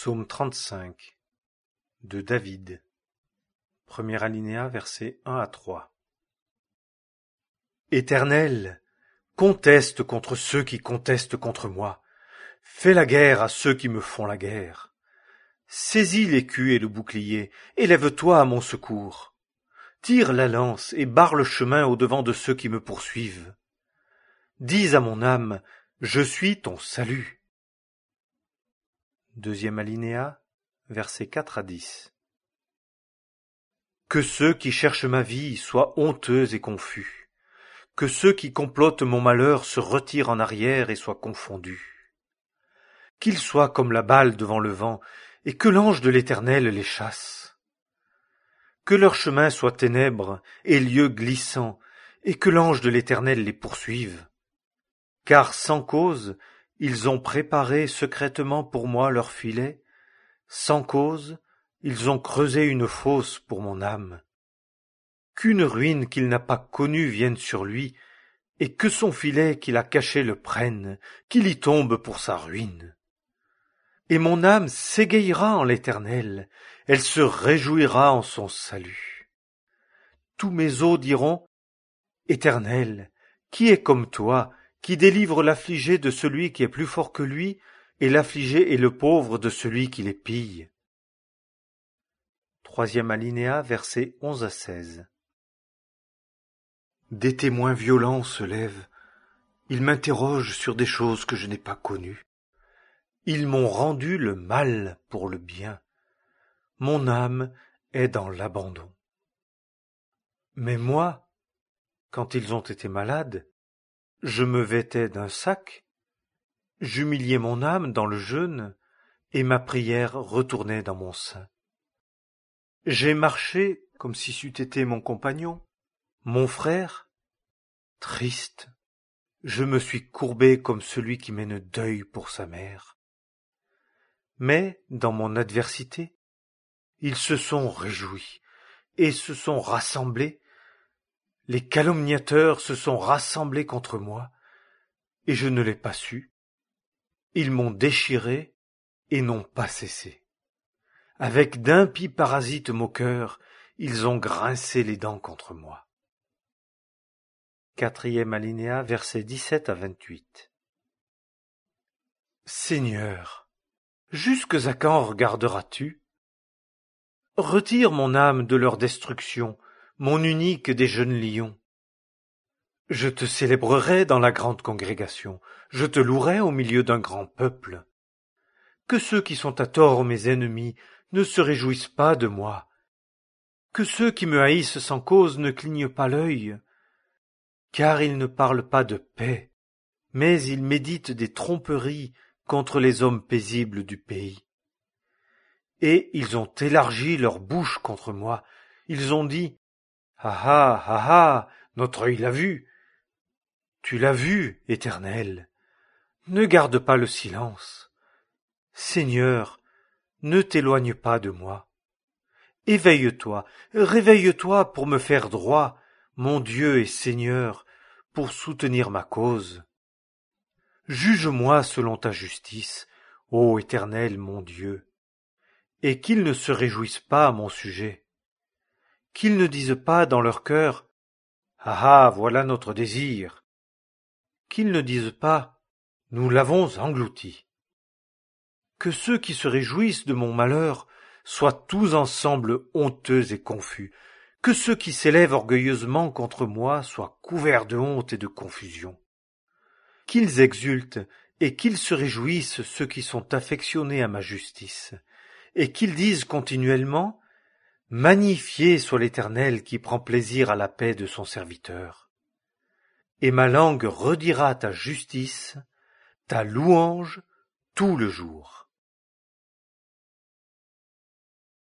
Psaume 35 de David. Premier alinéa, versets 1 à 3. Éternel, conteste contre ceux qui contestent contre moi. Fais la guerre à ceux qui me font la guerre. Saisis l'écu et le bouclier, et lève-toi à mon secours. Tire la lance et barre le chemin au-devant de ceux qui me poursuivent. Dis à mon âme, je suis ton salut. Deuxième alinéa, versets 4 à 10. Que ceux qui cherchent ma vie soient honteux et confus. Que ceux qui complotent mon malheur se retirent en arrière et soient confondus. Qu'ils soient comme la balle devant le vent, et que l'ange de l'Éternel les chasse. Que leur chemin soit ténèbres et lieux glissants, et que l'ange de l'Éternel les poursuive. Car sans cause, ils ont préparé secrètement pour moi leur filet, sans cause, ils ont creusé une fosse pour mon âme. Qu'une ruine qu'il n'a pas connue vienne sur lui, et que son filet qu'il a caché le prenne, qu'il y tombe pour sa ruine. Et mon âme s'égayera en l'Éternel, elle se réjouira en son salut. Tous mes os diront, Éternel, qui est comme toi, qui délivre l'affligé de celui qui est plus fort que lui, et l'affligé et le pauvre de celui qui les pille. Troisième alinéa, versets 11 à 16. Des témoins violents se lèvent, ils m'interrogent sur des choses que je n'ai pas connues. Ils m'ont rendu le mal pour le bien. Mon âme est dans l'abandon. Mais moi, quand ils ont été malades, je me vêtais d'un sac, j'humiliais mon âme dans le jeûne, et ma prière retournait dans mon sein. J'ai marché comme si c'eût été mon compagnon, mon frère. Triste, je me suis courbé comme celui qui mène deuil pour sa mère. Mais, dans mon adversité, ils se sont réjouis et se sont rassemblés. Les calomniateurs se sont rassemblés contre moi, et je ne l'ai pas su. Ils m'ont déchiré et n'ont pas cessé. Avec d'impies parasites moqueurs, ils ont grincé les dents contre moi. Quatrième alinéa, versets 17 à 28. Seigneur, jusques à quand regarderas-tu? Retire mon âme de leur destruction, mon unique des jeunes lions. Je te célébrerai dans la grande congrégation, je te louerai au milieu d'un grand peuple. Que ceux qui sont à tort mes ennemis ne se réjouissent pas de moi. Que ceux qui me haïssent sans cause ne clignent pas l'œil. Car ils ne parlent pas de paix, mais ils méditent des tromperies contre les hommes paisibles du pays. Et ils ont élargi leur bouche contre moi. Ils ont dit, ah ah, ah ah, notre œil l'a vu. Tu l'as vu, Éternel. Ne garde pas le silence. Seigneur, ne t'éloigne pas de moi. Éveille-toi, réveille-toi pour me faire droit, mon Dieu et Seigneur, pour soutenir ma cause. Juge-moi selon ta justice, ô Éternel mon Dieu, et qu'ils ne se réjouissent pas à mon sujet, qu'ils ne disent pas dans leur cœur, ah ah, voilà notre désir, qu'ils ne disent pas, nous l'avons englouti. Que ceux qui se réjouissent de mon malheur soient tous ensemble honteux et confus, que ceux qui s'élèvent orgueilleusement contre moi soient couverts de honte et de confusion. Qu'ils exultent et qu'ils se réjouissent ceux qui sont affectionnés à ma justice, et qu'ils disent continuellement, magnifié soit l'Éternel qui prend plaisir à la paix de son serviteur. Et ma langue redira ta justice, ta louange tout le jour.